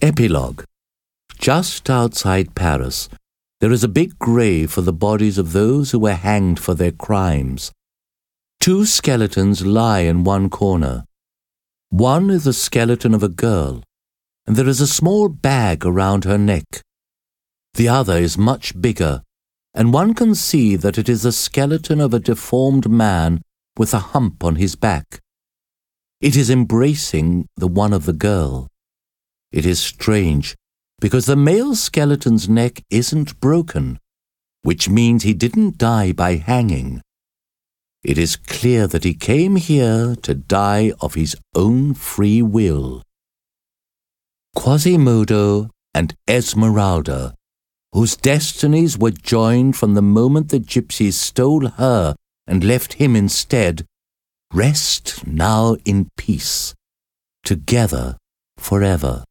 Epilogue. Just outside Paris, there is a big grave for the bodies of those who were hanged for their crimes. 2 skeletons lie in one corner. One is the skeleton of a girl, and there is a small bag around her neck. The other is much bigger, and one can see that it is the skeleton of a deformed man with a hump on his back. It is embracing the one of the girl. It is strange, because the male skeleton's neck isn't broken, which means he didn't die by hanging. It is clear that he came here to die of his own free will. Quasimodo and Esmeralda, whose destinies were joined from the moment the gypsies stole her and left him instead, rest now in peace, together forever.